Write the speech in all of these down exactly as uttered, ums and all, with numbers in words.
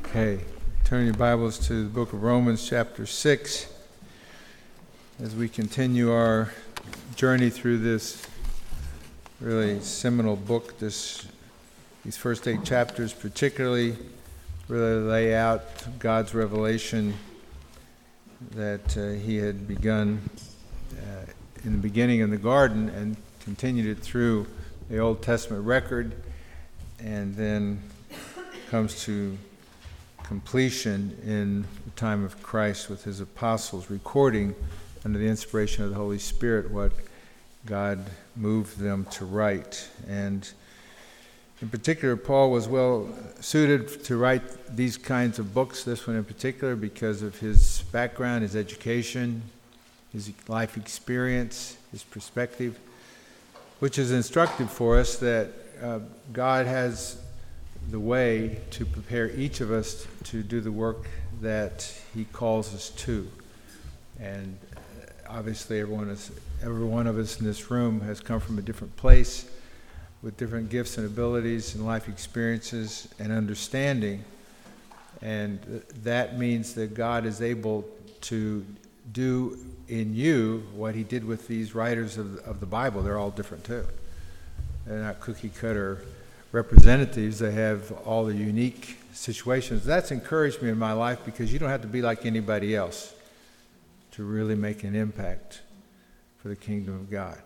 Okay, turn your Bibles to the book of Romans chapter six as we continue our journey through this really seminal book. This, these first eight chapters particularly really lay out God's revelation that uh, he had begun uh, in the beginning in the garden and continued it through the Old Testament record, and then comes to completion in the time of Christ with his apostles, recording under the inspiration of the Holy Spirit what God moved them to write. And in particular, Paul was well suited to write these kinds of books, this one in particular, because of his background, his education, his life experience, his perspective, which is instructive for us that uh, God has the way to prepare each of us to do the work that he calls us to. And obviously everyone is, every one of us in this room has come from a different place with different gifts and abilities and life experiences and understanding. And that means that God is able to do in you what he did with these writers of, of the Bible. They're all different too. They're not cookie cutter representatives. They have all the unique situations. That's encouraged me in my life because you don't have to be like anybody else to really make an impact for the kingdom of God.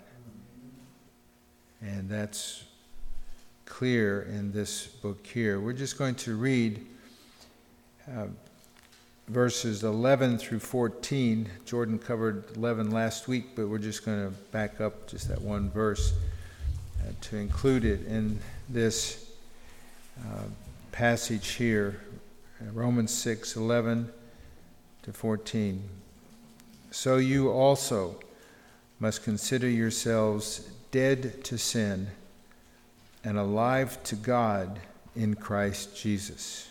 And that's clear in this book here. We're just going to read uh, verses eleven through fourteen. Jordan covered eleven last week, but we're just going to back up just that one verse uh, to include it in this uh, passage here, Romans six, eleven to fourteen. So you also must consider yourselves dead to sin and alive to God in Christ Jesus.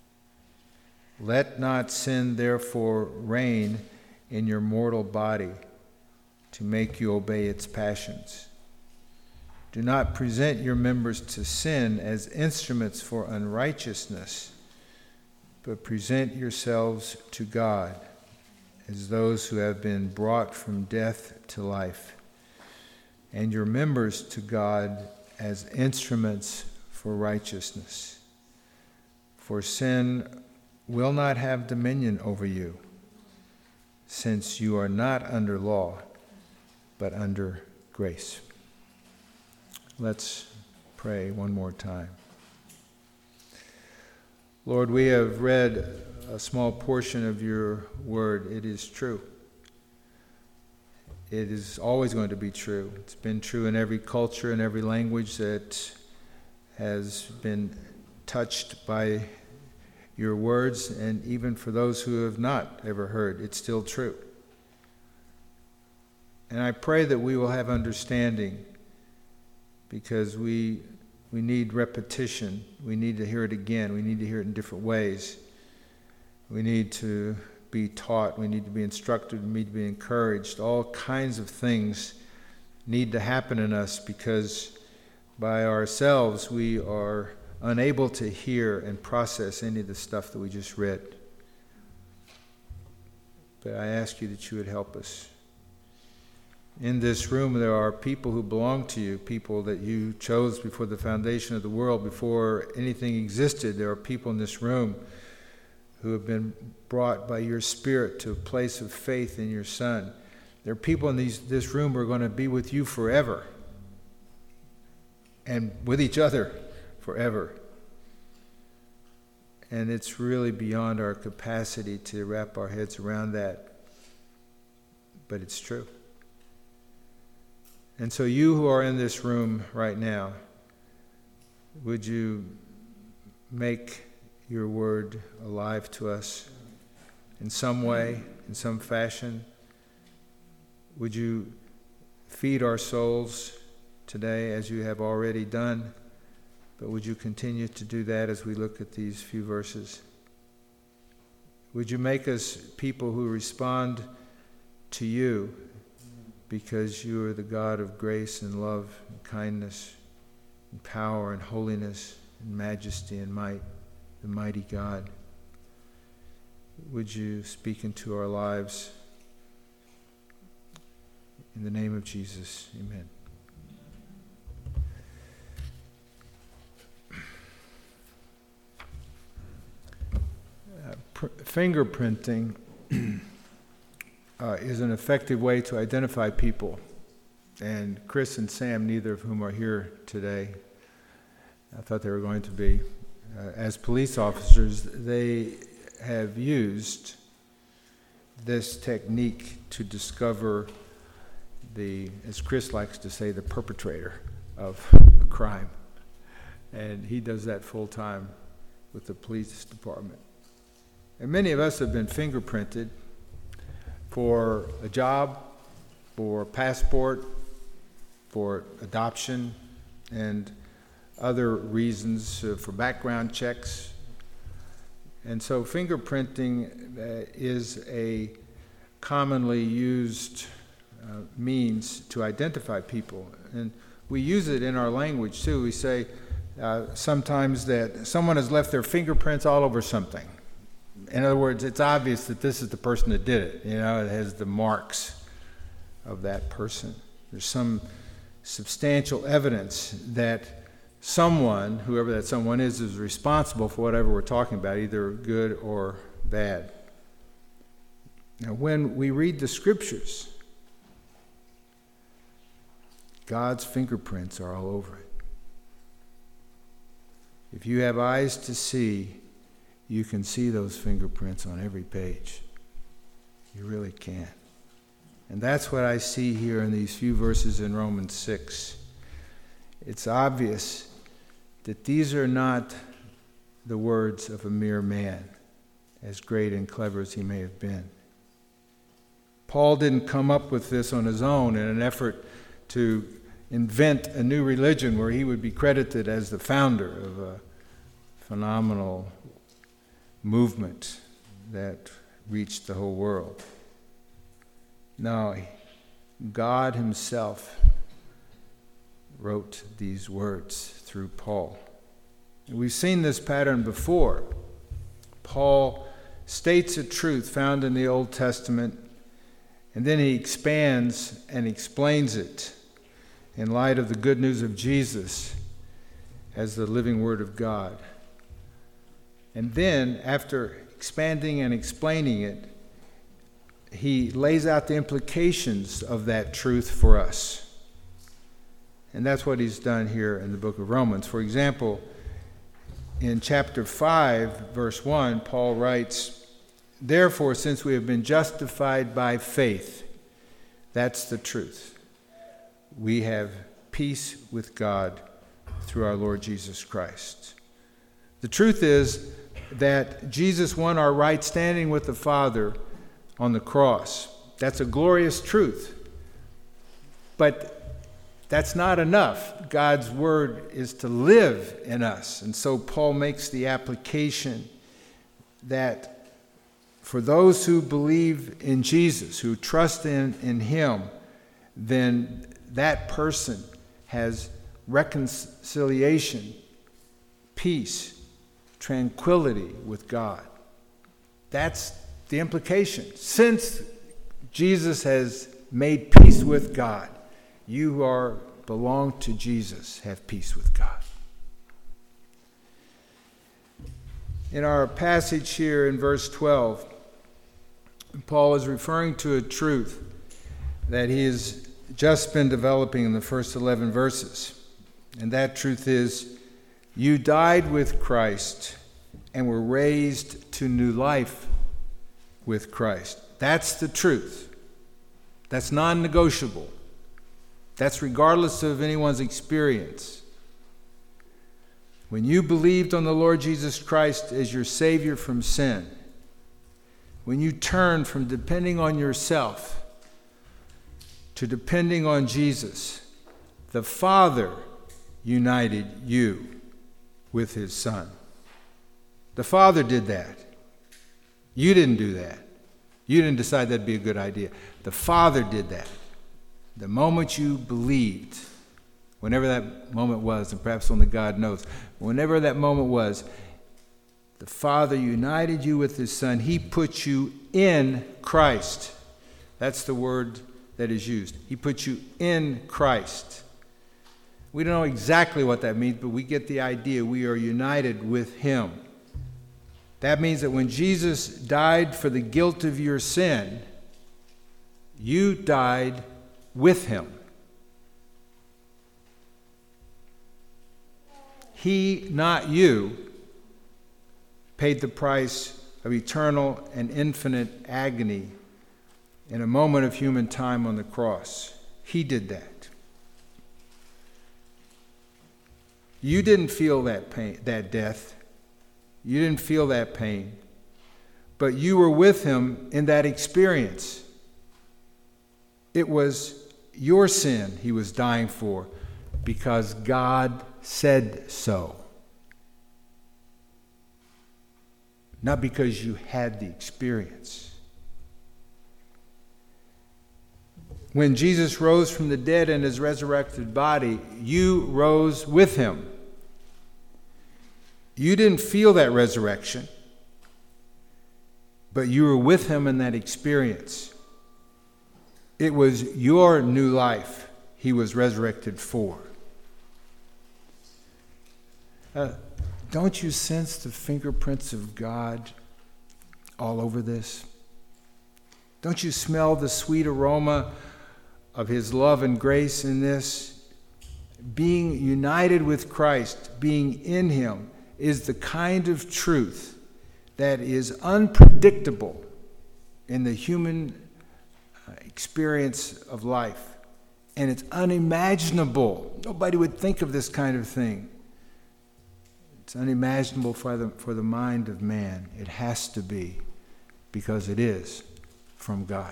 Let not sin therefore reign in your mortal body to make you obey its passions. Do not present your members to sin as instruments for unrighteousness, but present yourselves to God as those who have been brought from death to life, and your members to God as instruments for righteousness. For sin will not have dominion over you, since you are not under law, but under grace. Let's pray one more time. Lord, we have read a small portion of your word. It is true. It is always going to be true. It's been true in every culture and every language that has been touched by your words, and even for those who have not ever heard, it's still true. And I pray that we will have understanding, because we we need repetition. We need to hear it again. We need to hear it in different ways. We need to be taught. We need to be instructed. We need to be encouraged. All kinds of things need to happen in us, because by ourselves we are unable to hear and process any of the stuff that we just read. But I ask you that you would help us. In this room there are people who belong to you, people that you chose before the foundation of the world, before anything existed. There are people in this room who have been brought by your Spirit to a place of faith in your Son. There are people in these, this room who are going to be with you forever, and with each other forever. And it's really beyond our capacity to wrap our heads around that, but it's true. And so you who are in this room right now, would you make your word alive to us in some way, in some fashion? Would you feed our souls today as you have already done? But would you continue to do that as we look at these few verses? Would you make us people who respond to you, because you are the God of grace and love and kindness and power and holiness and majesty and might, the mighty God. would you speak into our lives? In the name of Jesus, amen. Uh, pr- fingerprinting uh, is an effective way to identify people. And Chris and Sam, neither of whom are here today, I thought they were going to be, uh, as police officers, they have used this technique to discover the, as Chris likes to say, the perpetrator of a crime. And he does that full time with the police department. And many of us have been fingerprinted for a job, for a passport, for adoption, and other reasons, uh, for background checks. And so fingerprinting uh, is a commonly used uh, means to identify people. And we use it in our language too. We say uh, sometimes that someone has left their fingerprints all over something. In other words, it's obvious that this is the person that did it. You know, it has the marks of that person. There's some substantial evidence that someone, whoever that someone is, is responsible for whatever we're talking about, either good or bad. Now, when we read the scriptures, God's fingerprints are all over it. If you have eyes to see, you can see those fingerprints on every page. You really can. And that's what I see here in these few verses in Romans six. It's obvious that these are not the words of a mere man, as great and clever as he may have been. Paul didn't come up with this on his own in an effort to invent a new religion where he would be credited as the founder of a phenomenal movement that reached the whole world. No, God himself wrote these words through Paul. And we've seen this pattern before. Paul states a truth found in the Old Testament, and then he expands and explains it in light of the good news of Jesus as the living Word of God. And then, after expanding and explaining it, he lays out the implications of that truth for us. And that's what he's done here in the book of Romans. For example, in chapter five, verse one, Paul writes, "Therefore, since we have been justified by faith," that's the truth, "we have peace with God through our Lord Jesus Christ." The truth is that Jesus won our right standing with the Father on the cross. That's a glorious truth. But that's not enough. God's word is to live in us. And so Paul makes the application that for those who believe in Jesus, who trust in, in him, then that person has reconciliation, peace, tranquility with God. That's the implication. Since Jesus has made peace with God, you who are belong to Jesus have peace with God. In our passage here in verse twelve, Paul is referring to a truth that he has just been developing in the first eleven verses. And that truth is, you died with Christ and were raised to new life with Christ. That's the truth. That's non-negotiable. That's regardless of anyone's experience. When you believed on the Lord Jesus Christ as your Savior from sin, when you turned from depending on yourself to depending on Jesus, the Father united you with his Son. The Father did that. You didn't do that. You didn't decide that'd be a good idea. The Father did that. The moment you believed, whenever that moment was, and perhaps only God knows, whenever that moment was, The Father united you with his Son. He put you in Christ. That's the word that is used. He put you in Christ. We don't know exactly what that means, but we get the idea. We are united with him. That means that when Jesus died for the guilt of your sin, you died with him. He, not you, paid the price of eternal and infinite agony in a moment of human time on the cross. He did that. You didn't feel that pain, that death. You didn't feel that pain. But you were with him in that experience. It was your sin he was dying for because God said so. Not because you had the experience. When Jesus rose from the dead in his resurrected body, you rose with him. You didn't feel that resurrection, but you were with him in that experience. It was your new life he was resurrected for. Uh, don't you sense the fingerprints of God all over this? Don't you smell the sweet aroma of his love and grace in this? Being united with Christ, being in him, is the kind of truth that is unpredictable in the human experience of life. And it's unimaginable. Nobody would think of this kind of thing. It's unimaginable for the, for the mind of man. It has to be, because it is from God.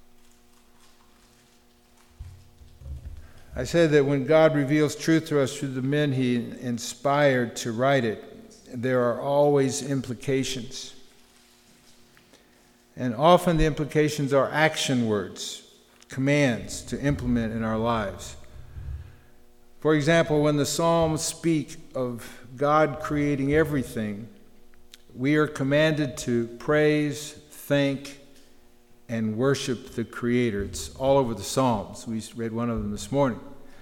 I said that when God reveals truth to us through the men he inspired to write it, there are always implications. And often the implications are action words, commands to implement in our lives. For example, when the Psalms speak of God creating everything, we are commanded to praise, thank, and worship the Creator. It's all over the Psalms. We read one of them this morning.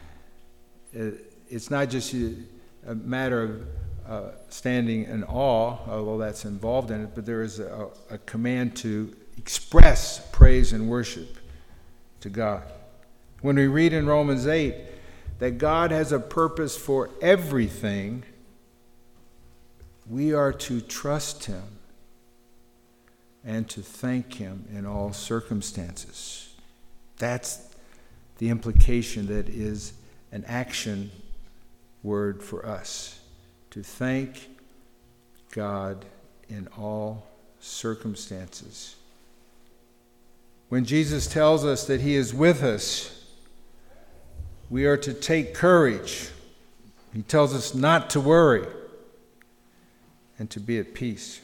It's not just a matter of uh, standing in awe, although that's involved in it, but there is a, a command to express praise and worship to God. When we read in Romans eight that God has a purpose for everything, we are to trust him and to thank him in all circumstances. That's the implication that is an action word for us, to thank God in all circumstances. When Jesus tells us that he is with us, we are to take courage. He tells us not to worry and to be at peace.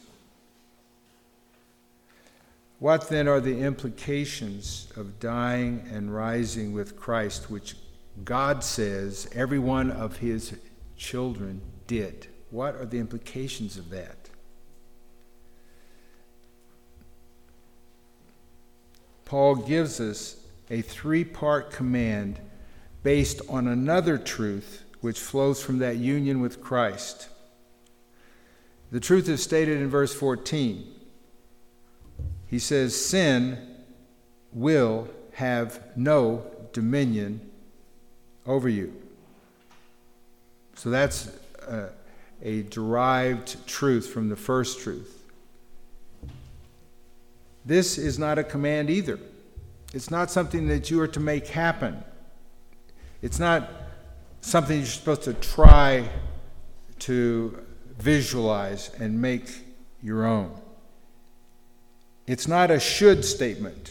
What then are the implications of dying and rising with Christ, which God says every one of his children did? What are the implications of that? Paul gives us a three-part command based on another truth which flows from that union with Christ. The truth is stated in verse fourteen. He says, sin will have no dominion over you. So that's a, a derived truth from the first truth. This is not a command either. It's not something that you are to make happen. It's not something you're supposed to try to visualize and make your own. It's not a should statement.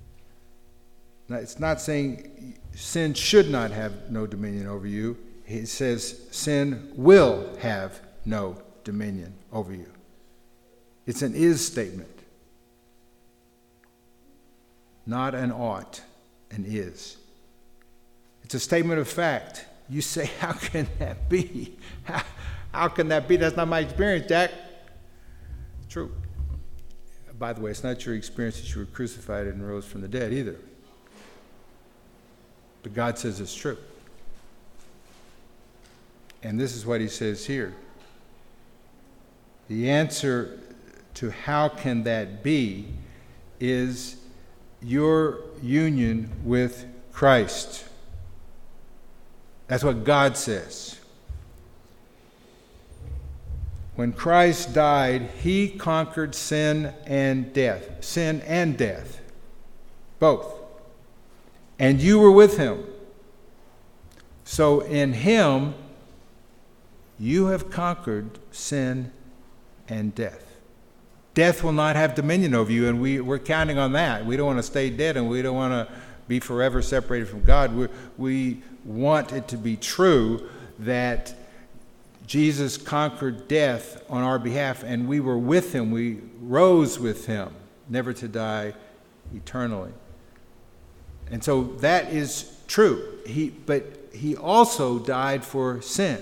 It's not saying sin should not have no dominion over you. It says sin will have no dominion over you. It's an is statement, not an ought, an is. It's a statement of fact. You say, how can that be? How, how can that be? That's not my experience, Jack. true. By the way, it's not your experience that you were crucified and rose from the dead either. But God says it's true. And this is what he says here. The answer to how can that be is your union with Christ. That's what God says. When Christ died, he conquered sin and death. Sin and death. Both. And you were with him. So in him, you have conquered sin and death. Death will not have dominion over you, and we, we're counting on that. We don't want to stay dead, and we don't want to be forever separated from God. We, we want it to be true that Jesus conquered death on our behalf, and we were with him. We rose with him, never to die eternally. And so that is true. He, but he also died for sin.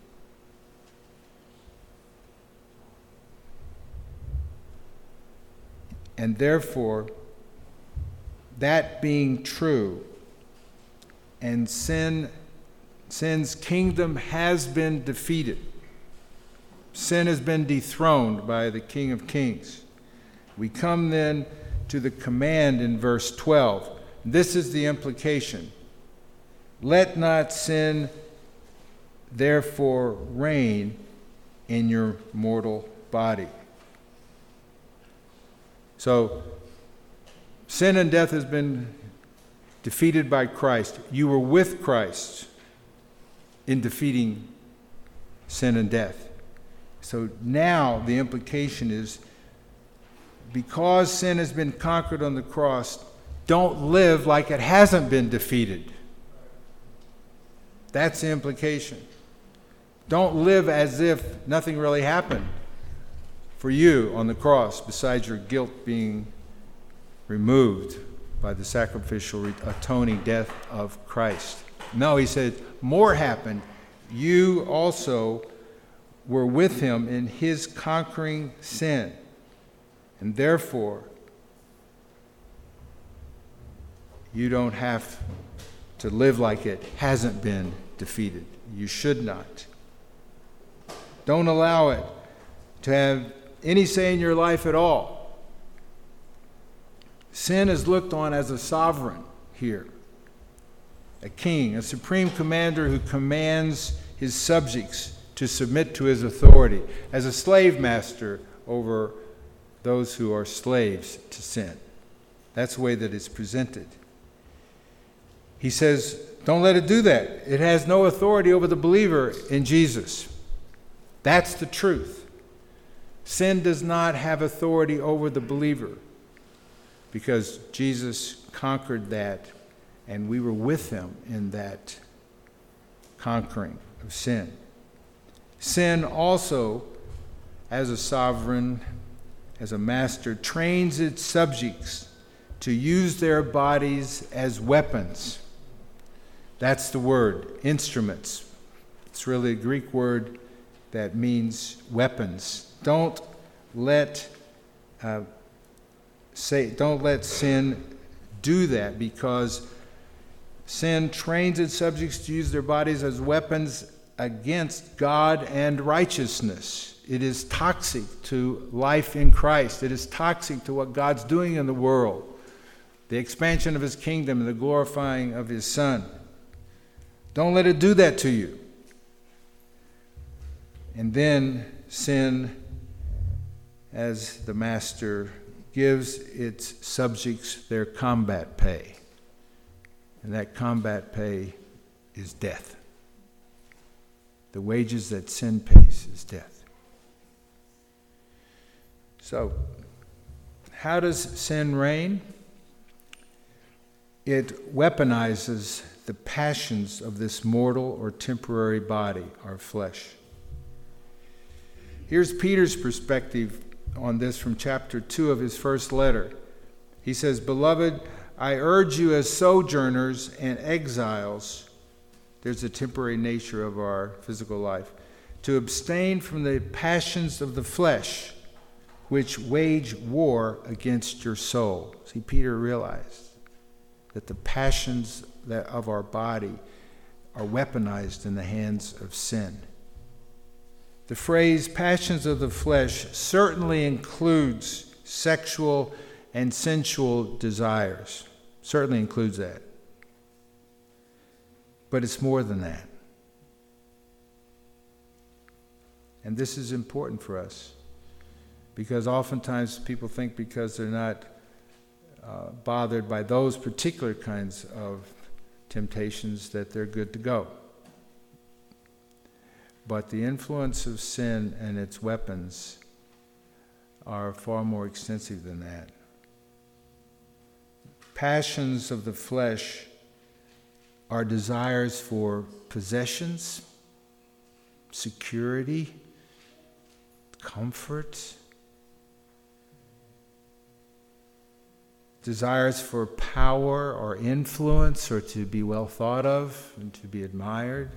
And therefore, that being true, and sin, sin's kingdom has been defeated. Sin has been dethroned by the King of Kings. We come then to the command in verse twelve. This is the implication. Let not sin therefore reign in your mortal body. So, sin and death has been defeated by Christ. You were with Christ in defeating sin and death. So now the implication is, because sin has been conquered on the cross, don't live like it hasn't been defeated. That's the implication. Don't live as if nothing really happened for you on the cross, besides your guilt being removed by the sacrificial atoning death of Christ. No, he said, more happened. You also were with him in his conquering sin. And therefore, you don't have to live like it hasn't been defeated. You should not. Don't allow it to have any say in your life at all. Sin is looked on as a sovereign here, a king, a supreme commander who commands his subjects to submit to his authority, as a slave master over those who are slaves to sin. That's the way that it's presented. He says, don't let it do that. It has no authority over the believer in Jesus. That's the truth. Sin does not have authority over the believer, because Jesus conquered that, and we were with him in that conquering of sin. Sin also, as a sovereign, as a master, trains its subjects to use their bodies as weapons. That's the word, instruments. It's really a Greek word that means weapons. Don't let uh, say, don't let sin do that, because sin trains its subjects to use their bodies as weapons against God and righteousness. It is toxic to life in Christ. It is toxic to what God's doing in the world, the expansion of his kingdom and the glorifying of his Son. Don't let it do that to you. And then sin, as the master, gives its subjects their combat pay. And that combat pay is death. The wages that sin pays is death. So, how does sin reign? It weaponizes the passions of this mortal or temporary body, our flesh. Here's Peter's perspective on this from chapter two of his first letter. He says, "Beloved, I urge you as sojourners and exiles," there's the temporary nature of our physical life, "to abstain from the passions of the flesh, which wage war against your soul. See, Peter realized that the passions that of our body are weaponized in the hands of sin. The phrase passions of the flesh certainly includes sexual and sensual desires. Certainly includes that. But it's more than that. And this is important for us, because oftentimes people think because they're not uh, bothered by those particular kinds of temptations that they're good to go. But the influence of sin and its weapons are far more extensive than that. Passions of the flesh are desires for possessions, security, comfort, desires for power or influence, or to be well thought of and to be admired,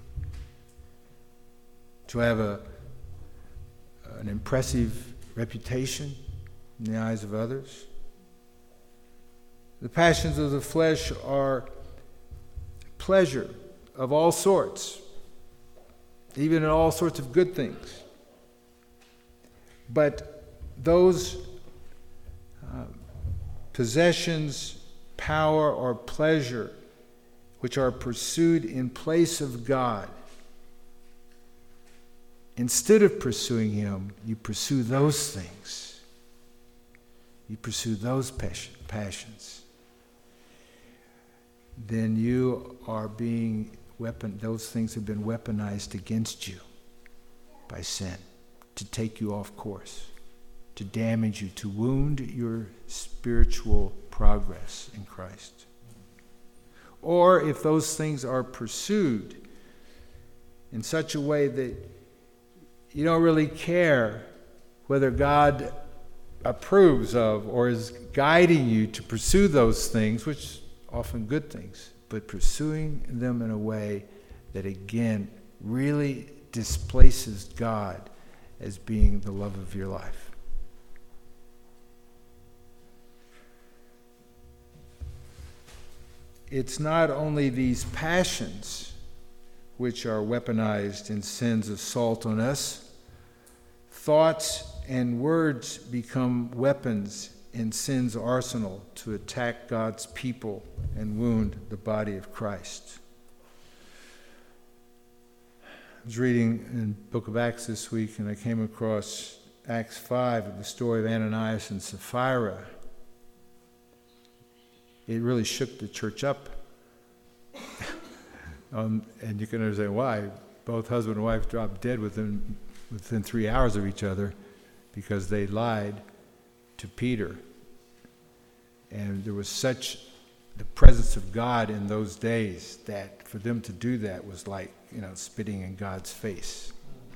to have a an impressive reputation in the eyes of others. The passions of the flesh are pleasure of all sorts, even in all sorts of good things. But those uh, possessions, power, or pleasure which are pursued in place of God, instead of pursuing Him, you pursue those things. You pursue those passion, passions. Then you are being weapon. Those things have been weaponized against you by sin, to take you off course, to damage you, to wound your spiritual progress in Christ. Or if those things are pursued in such a way that you don't really care whether God approves of or is guiding you to pursue those things, which are often good things, but pursuing them in a way that again really displaces God as being the love of your life. It's not only these passions which are weaponized in sin's assault on us. Thoughts and words become weapons in sin's arsenal to attack God's people and wound the body of Christ. I was reading in the book of Acts this week, and I came across Acts five, of the story of Ananias and Sapphira. It really shook the church up. um, and you can understand why. Both husband and wife dropped dead within within three hours of each other because they lied to Peter. And there was such the presence of God in those days that for them to do that was like, you know, spitting in God's face.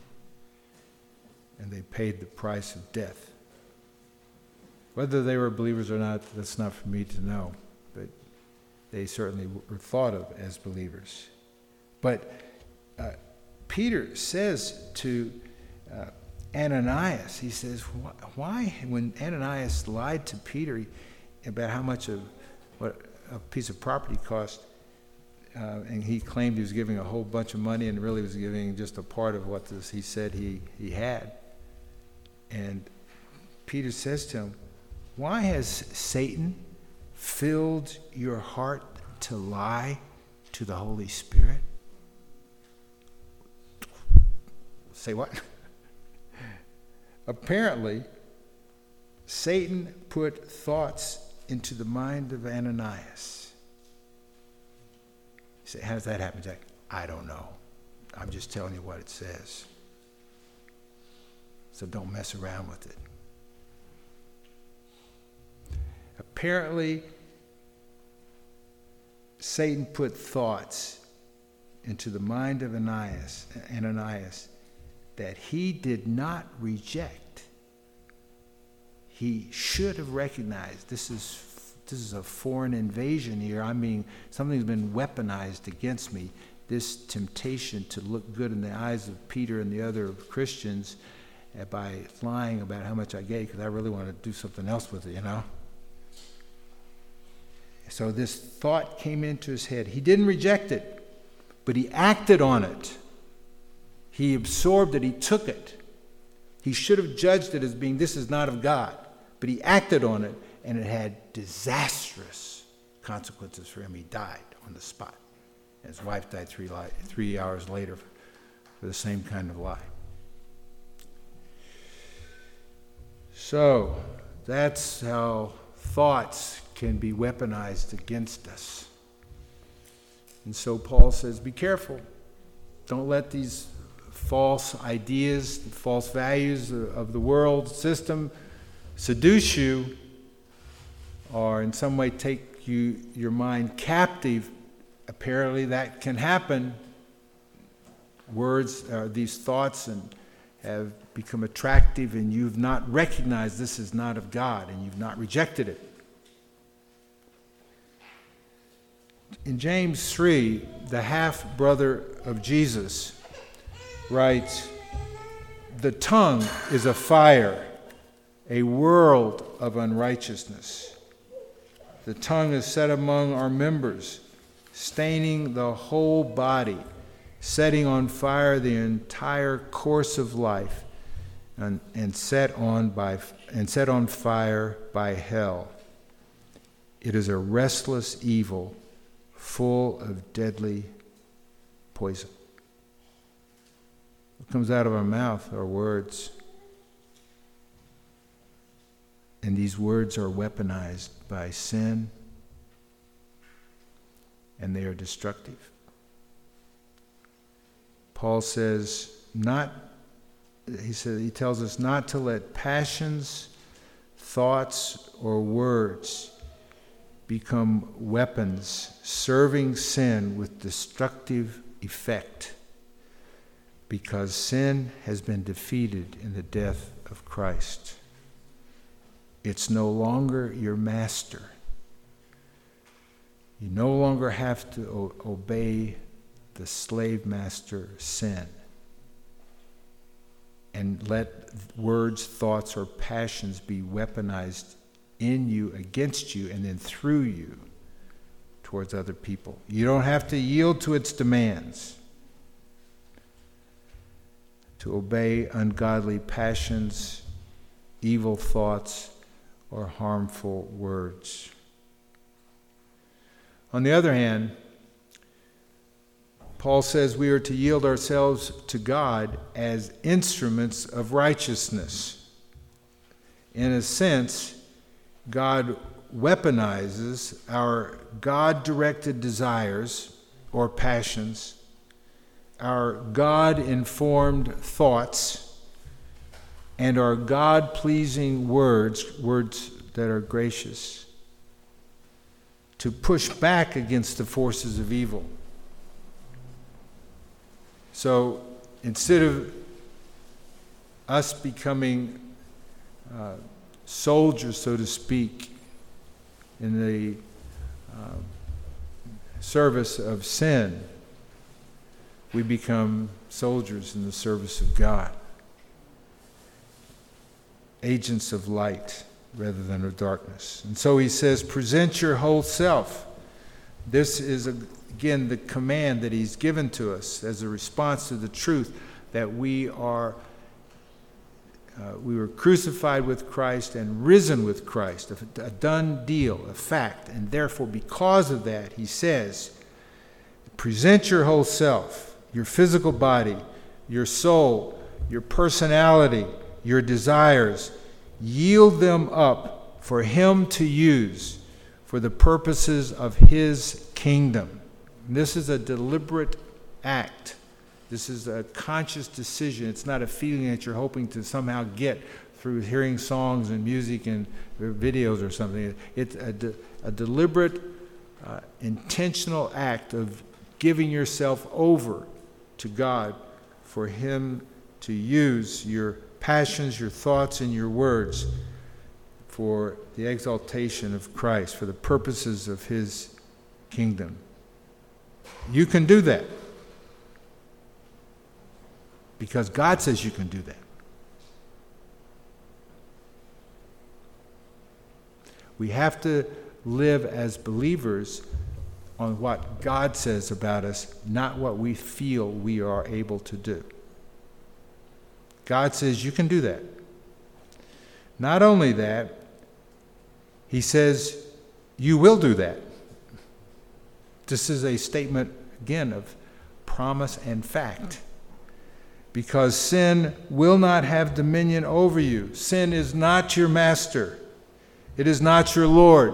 And they paid the price of death. Whether they were believers or not, that's not for me to know. But they certainly were thought of as believers. But uh, Peter says to uh, Ananias, he says, why, when Ananias lied to Peter about how much of what a piece of property cost, uh, and he claimed he was giving a whole bunch of money and really was giving just a part of what this, he said he, he had. And Peter says to him, why has Satan filled your heart to lie to the Holy Spirit? Say what? Apparently, Satan put thoughts into the mind of Ananias. You say, how does that happen, Jack? I don't know. I'm just telling you what it says. So don't mess around with it. Apparently, Satan put thoughts into the mind of Ananias, Ananias that he did not reject. He should have recognized this is this is a foreign invasion here. I mean, something's been weaponized against me. This temptation to look good in the eyes of Peter and the other Christians, uh, by lying about how much I gave because I really wanted to do something else with it, you know. So this thought came into his head. He didn't reject it, but he acted on it. He absorbed it. He took it. He should have judged it as being, this is not of God. But he acted on it, and it had disastrous consequences for him. He died on the spot. His wife died three, li- three hours later for the same kind of lie. So that's how thoughts can be weaponized against us. And so Paul says, be careful. Don't let these false ideas, false values of the world system seduce you or in some way take you your mind captive. Apparently that can happen. Words, uh, these thoughts and have become attractive and you've not recognized this is not of God and you've not rejected it. In James three, the half-brother of Jesus writes, the tongue is a fire, a world of unrighteousness. The tongue is set among our members, staining the whole body, setting on fire the entire course of life, and, and set on by and set on fire by hell. It is a restless evil, full of deadly poison. What comes out of our mouth are words. And these words are weaponized by sin, and they are destructive. Paul says not he says he tells us not to let passions, thoughts, or words become weapons serving sin with destructive effect, because sin has been defeated in the death of Christ. It's no longer your master. You no longer have to o- obey the slave master, sin, and let words, thoughts, or passions be weaponized in you, against you, and then through you towards other people. You don't have to yield to its demands to obey ungodly passions, evil thoughts, or harmful words. On the other hand, Paul says we are to yield ourselves to God as instruments of righteousness. In a sense, God weaponizes our God-directed desires or passions, our God-informed thoughts, and our God-pleasing words, words that are gracious, to push back against the forces of evil. So instead of us becoming uh, soldiers, so to speak, in the uh, service of sin, we become soldiers in the service of God. Agents of light rather than of darkness. And so he says, present your whole self. This is, a, again, the command that he's given to us as a response to the truth that we are, uh, we were crucified with Christ and risen with Christ, a, a done deal, a fact. And therefore, because of that, he says, present your whole self, your physical body, your soul, your personality, your desires, yield them up for him to use for the purposes of his kingdom. And this is a deliberate act. This is a conscious decision. It's not a feeling that you're hoping to somehow get through hearing songs and music and videos or something. It's a, de- a deliberate, uh, intentional act of giving yourself over to God for him to use your passions, your thoughts, and your words for the exaltation of Christ, for the purposes of his kingdom. You can do that because God says you can do that. We have to live as believers on what God says about us, not what we feel we are able to do. God says you can do that. Not only that, he says you will do that. This is a statement, again, of promise and fact. Because sin will not have dominion over you. Sin is not your master. It is not your Lord.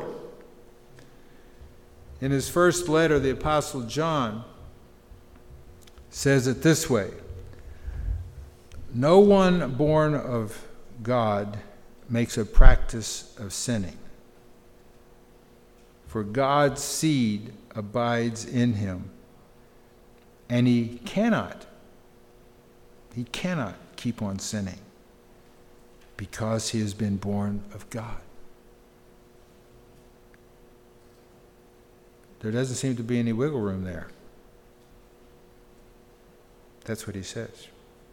In his first letter, the Apostle John says it this way: no one born of God makes a practice of sinning, for God's seed abides in him, and he cannot, he cannot keep on sinning because he has been born of God. There doesn't seem to be any wiggle room there. That's what he says.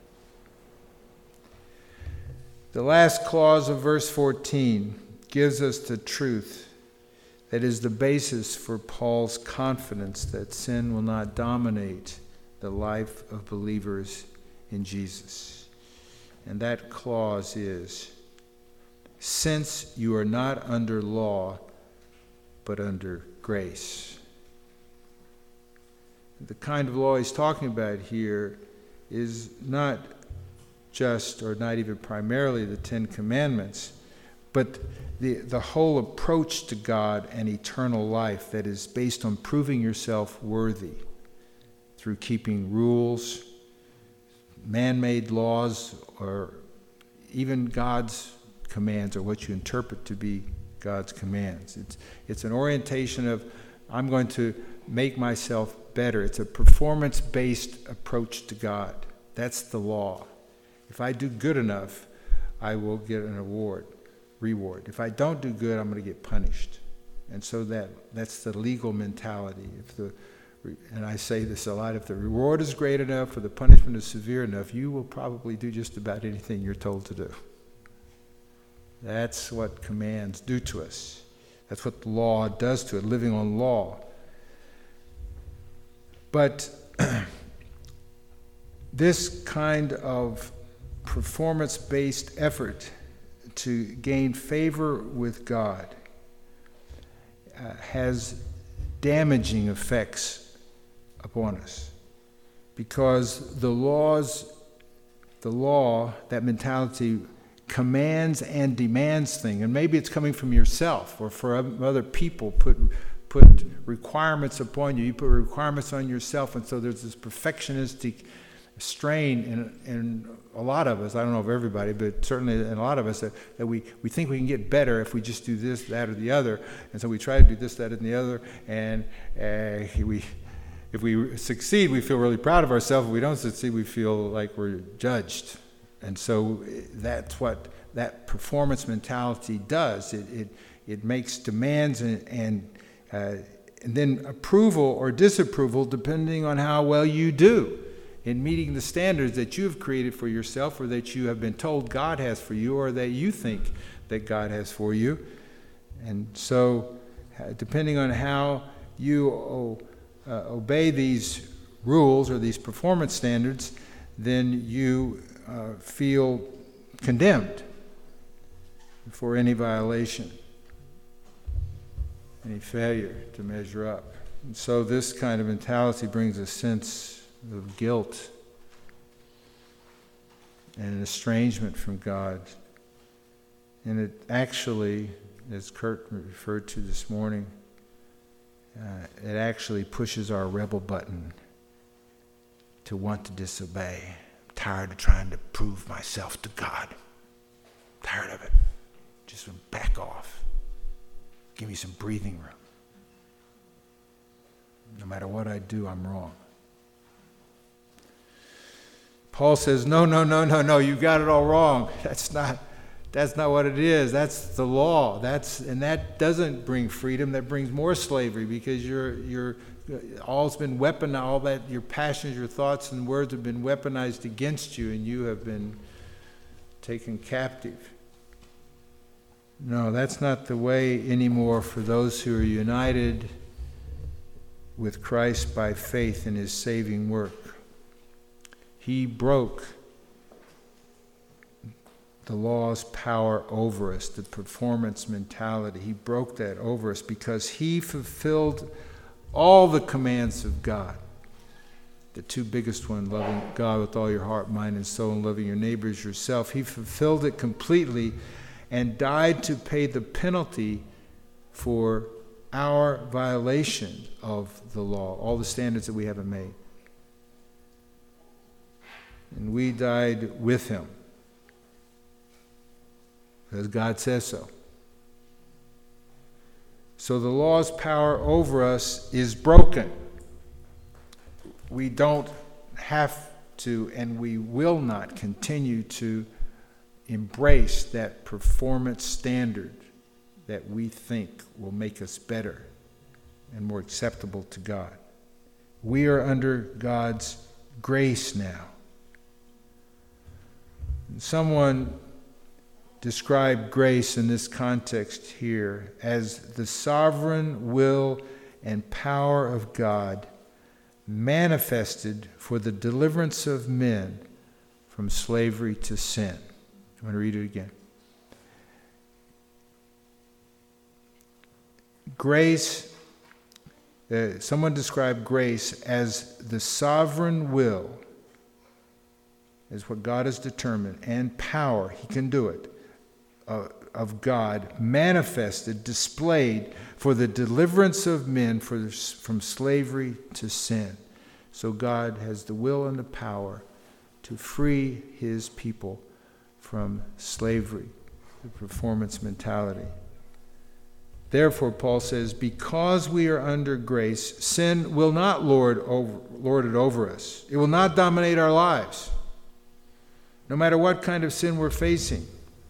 The last clause of verse fourteen gives us the truth that is the basis for Paul's confidence that sin will not dominate the life of believers in Jesus. And that clause is, since you are not under law, but under grace. The kind of law he's talking about here is not just, or not even primarily, the Ten Commandments, but the, the whole approach to God and eternal life that is based on proving yourself worthy through keeping rules, man-made laws, or even God's commands, or what you interpret to be God's commands. It's, it's an orientation of, I'm going to make myself better. It's a performance-based approach to God. That's the law. If I do good enough, I will get an award, reward. If I don't do good, I'm going to get punished. And so that that's the legal mentality. If the and I say this a lot, if the reward is great enough or the punishment is severe enough, you will probably do just about anything you're told to do. That's what commands do to us. That's what the law does to it, living on law. But this kind of performance-based effort to gain favor with God uh, has damaging effects upon us, because the laws, the law, that mentality commands and demands things, and maybe it's coming from yourself or from other people put put requirements upon you. You put requirements on yourself, and so there's this perfectionistic strain in, in a lot of us. I don't know if everybody, but certainly in a lot of us, that, that we, we think we can get better if we just do this, that, or the other. And so we try to do this, that, and the other. And uh, we, if we succeed, we feel really proud of ourselves. If we don't succeed, we feel like we're judged. And so that's what that performance mentality does. It it, it makes demands and, and, uh, and then approval or disapproval depending on how well you do in meeting the standards that you have created for yourself, or that you have been told God has for you, or that you think that God has for you. And so, depending on how you o- uh, obey these rules or these performance standards, then you uh, feel condemned for any violation, any failure to measure up. And so this kind of mentality brings a sense of guilt and an estrangement from God. And it actually, as Kurt referred to this morning, uh, it actually pushes our rebel button to want to disobey. I'm tired of trying to prove myself to God. I'm tired of it. Just back off. Give me some breathing room. No matter what I do, I'm wrong. Paul says, no, no, no, no, no, you got it all wrong. That's not, that's not what it is. That's the law. That's, and that doesn't bring freedom. That brings more slavery, because you're, you're, all's been weaponized, all that, your passions, your thoughts and words have been weaponized against you, and you have been taken captive. No, that's not the way anymore for those who are united with Christ by faith in his saving work. He broke the law's power over us, the performance mentality. He broke that over us because he fulfilled all the commands of God. The two biggest ones, loving God with all your heart, mind, and soul, and loving your neighbor as yourself. He fulfilled it completely and died to pay the penalty for our violation of the law, all the standards that we haven't made. And we died with him, because God says so. So the law's power over us is broken. We don't have to, and we will not continue to embrace that performance standard that we think will make us better and more acceptable to God. We are under God's grace now. Someone described grace in this context here as the sovereign will and power of God manifested for the deliverance of men from slavery to sin. I'm going to read it again. Grace, uh, someone described grace as the sovereign will, is what God has determined, and power, he can do it, uh, of God, manifested, displayed for the deliverance of men for, from slavery to sin. So God has the will and the power to free his people from slavery, the performance mentality. Therefore, Paul says, because we are under grace, sin will not lord, over, lord it over us. It will not dominate our lives, no matter what kind of sin we're facing.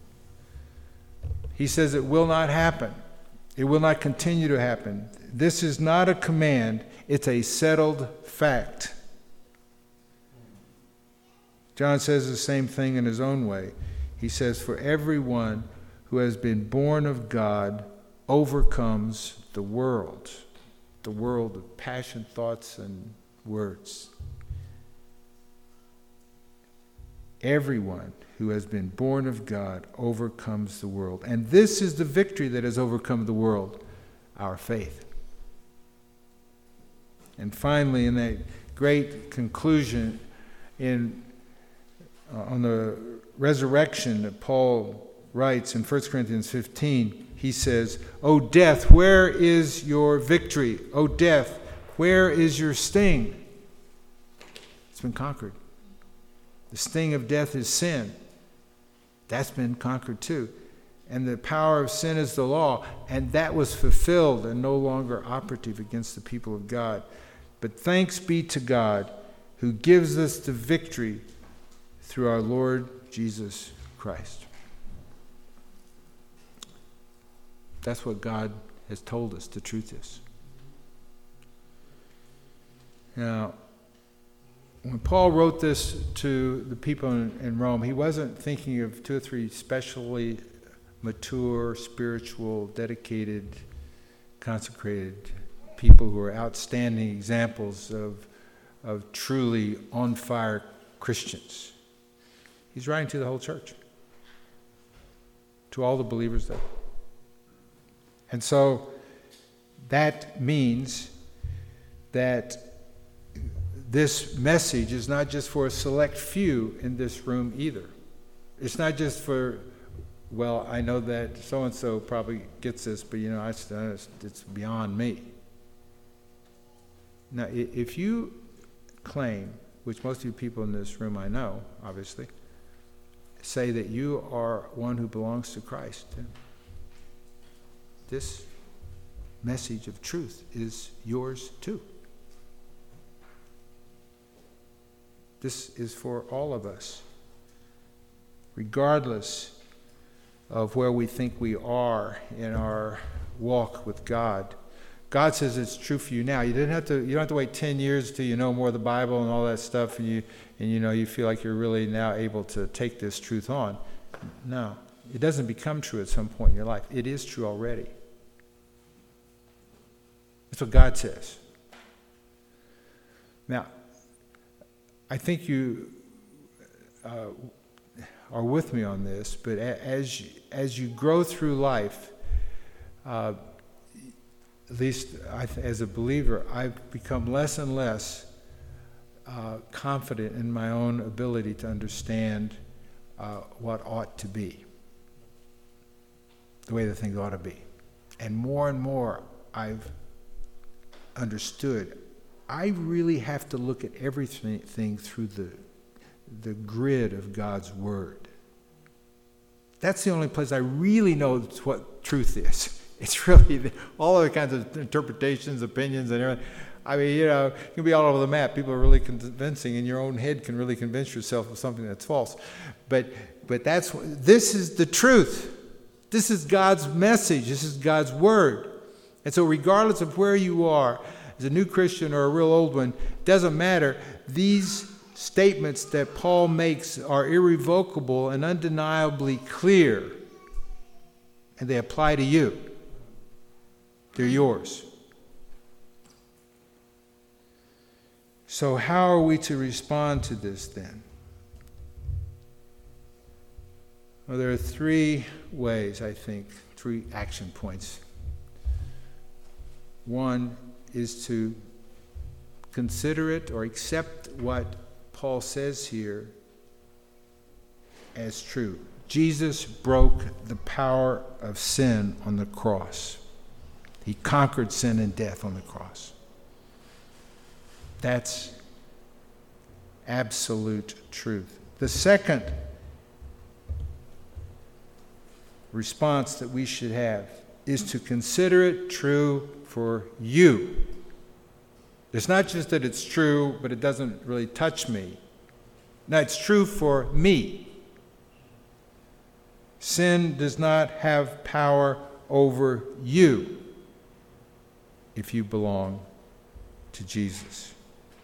He says it will not happen. It will not continue to happen. This is not a command, it's a settled fact. John says the same thing in his own way. He says, for everyone who has been born of God overcomes the world, the world of passion, thoughts, and words. Everyone who has been born of God overcomes the world. And this is the victory that has overcome the world, our faith. And finally, in that great conclusion in uh, on the resurrection that Paul writes in First Corinthians fifteen, he says, O death, where is your victory? O death, where is your sting? It's been conquered. The sting of death is sin. That's been conquered too. And the power of sin is the law. And that was fulfilled and no longer operative against the people of God. But thanks be to God who gives us the victory through our Lord Jesus Christ. That's what God has told us the truth is. Now, when Paul wrote this to the people in, in Rome, he wasn't thinking of two or three specially mature, spiritual, dedicated, consecrated people who are outstanding examples of, of truly on-fire Christians. He's writing to the whole church, to all the believers there. And so that means that this message is not just for a select few in this room either. It's not just for, well, I know that so-and-so probably gets this, but you know, it's, it's beyond me. Now, if you claim, which most of you people in this room I know, obviously, say that you are one who belongs to Christ, this message of truth is yours too. This is for all of us, regardless of where we think we are in our walk with God. God says it's true for you now. You didn't have to. You don't have to wait ten years till you know more of the Bible and all that stuff, and you and you know you feel like you're really now able to take this truth on. No, It doesn't become true at some point in your life. It is true already. That's what God says. Now, I think you uh, are with me on this, but as, as you grow through life, uh, at least I, as a believer, I've become less and less uh, confident in my own ability to understand uh, what ought to be, the way the things ought to be. And more and more I've understood, I really have to look at everything through the, the grid of God's Word. That's the only place I really know what truth is. It's really the, all other kinds of interpretations, opinions, and everything. I mean, you know, you can be all over the map. People are really convincing, and your own head can really convince yourself of something that's false. But, but that's this is the truth. This is God's message. This is God's Word. And so regardless of where you are, as a new Christian or a real old one, doesn't matter. These statements that Paul makes are irrevocable and undeniably clear. And they apply to you. They're yours. So how are we to respond to this then? Well, there are three ways, I think, three action points. One is to consider it or accept what Paul says here as true. Jesus broke the power of sin on the cross. He conquered sin and death on the cross. That's absolute truth. The second response that we should have is to consider it true for you. It's not just that it's true, but it doesn't really touch me. No, it's true for me. Sin does not have power over you if you belong to Jesus.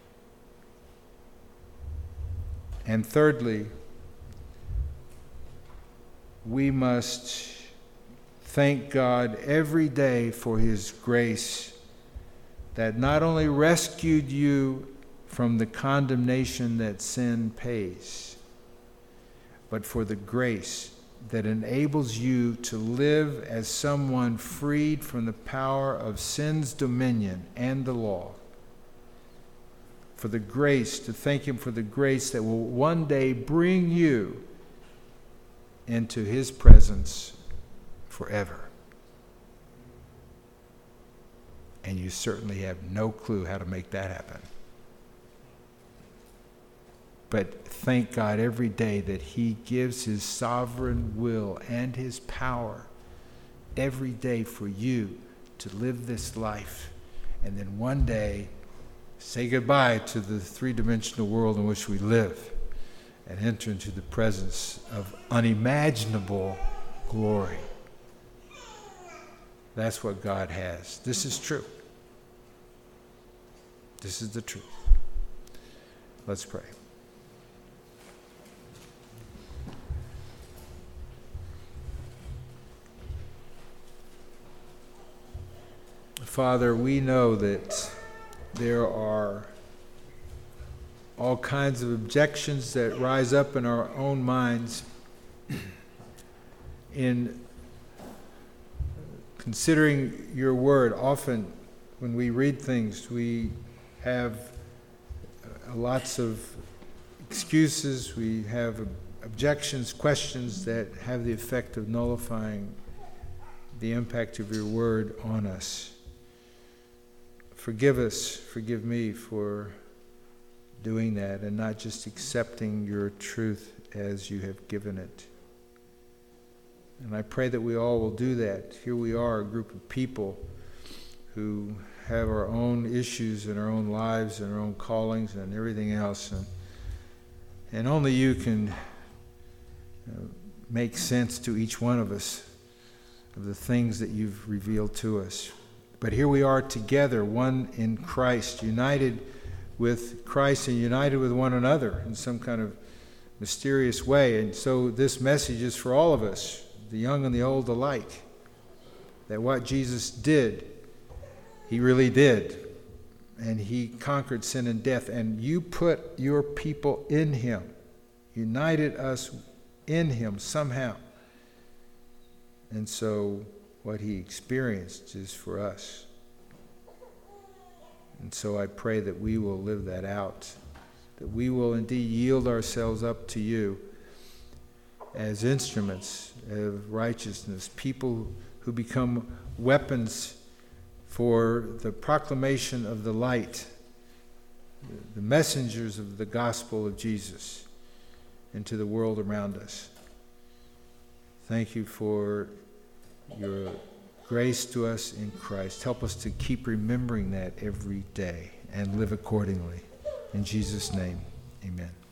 And thirdly, we must thank God every day for His grace that not only rescued you from the condemnation that sin pays, but for the grace that enables you to live as someone freed from the power of sin's dominion and the law. For the grace, to thank Him for the grace that will one day bring you into His presence forever. And you certainly have no clue how to make that happen. But thank God every day that He gives His sovereign will and His power every day for you to live this life. And then one day, say goodbye to the three-dimensional world in which we live and enter into the presence of unimaginable glory. That's what God has. This is true. This is the truth. Let's pray. Father, we know that there are all kinds of objections that rise up in our own minds in considering your word. Often when we read things, we have uh, lots of excuses, we have objections, questions that have the effect of nullifying the impact of your word on us. Forgive us, forgive me for doing that and not just accepting your truth as you have given it. And I pray that we all will do that. Here we are, a group of people who have our own issues and our own lives and our own callings and everything else. And, and only you can uh, make sense to each one of us of the things that you've revealed to us. But here we are together, one in Christ, united with Christ and united with one another in some kind of mysterious way. And so this message is for all of us. the young and the old alike, that what Jesus did, he really did. And he conquered sin and death. And you put your people in him, united us in him somehow. And so what he experienced is for us. And so I pray that we will live that out, that we will indeed yield ourselves up to you as instruments of righteousness, people who become weapons for the proclamation of the light, the messengers of the gospel of Jesus into the world around us. Thank you for your grace to us in Christ. Help us to keep remembering that every day and live accordingly. In Jesus' name, amen.